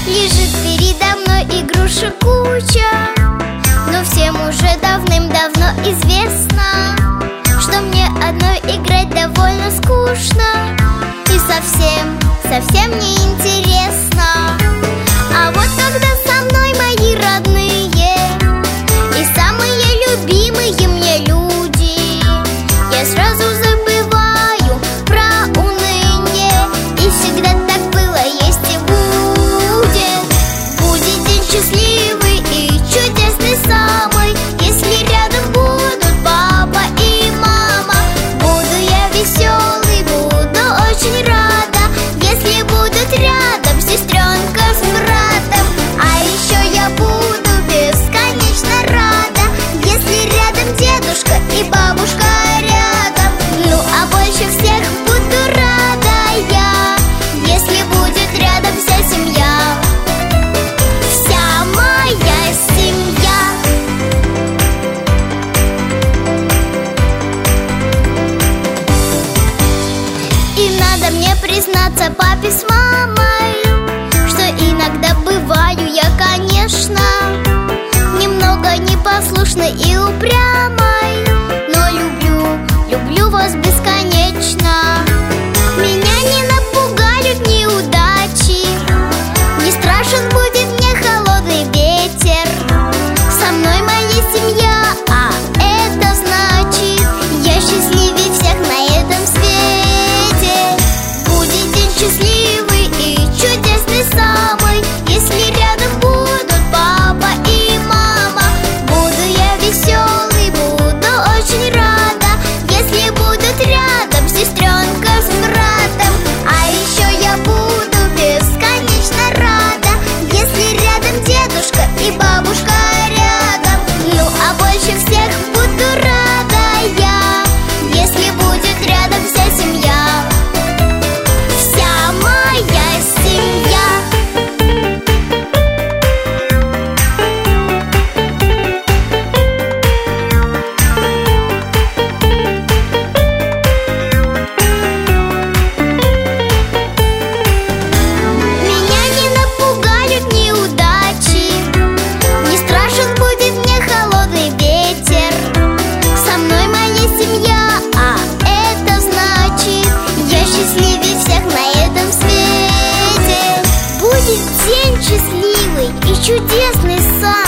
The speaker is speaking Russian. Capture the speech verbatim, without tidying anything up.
Лежит передо мной игрушек куча, но всем уже давным-давно известно, что мне одной играть довольно скучно и совсем, совсем не интересно. А вот когда со мной мои родные и самые любимые мне люди, я сразу забываю про уныние. И всегда так было, есть и будет. Будет день счастливый и чудесный самый, если рядом будут папа и мама. Буду я веселый, буду очень рада, если будут рядом сестренка с братом. А еще я буду бесконечно рада, если рядом дедушка и бабушка рядом. Ну а больше всех буду рада я, если будет рядом вся семья, вся моя семья. И надо мне признаться папе с мамой, что иногда бываю я, конечно, немного непослушной и упрямой, но люблю, люблю вас бесконечно. Меня не напугают неудачи, не страшен будет мне холодный ветер. Со мной моя семья, а это значит, я счастливее всех на этом свете. Будет день счастливый и чудесный самый, если рядом будут папа и мама. Буду я веселый, буду очень рада, если будут рядом сестренка с братом. А еще я буду бесконечно рада, если рядом дедушка и бабушка рядом. Ну а больше всех буду рада я, если будет рядом вся семья, вся моя семья. Меня не напугают неудачи, не страшен будет мне холодный ветер. Со мной моя семья, а это значит, я счастливее всех на этом свете. Будет день счастливый и чудесный сан.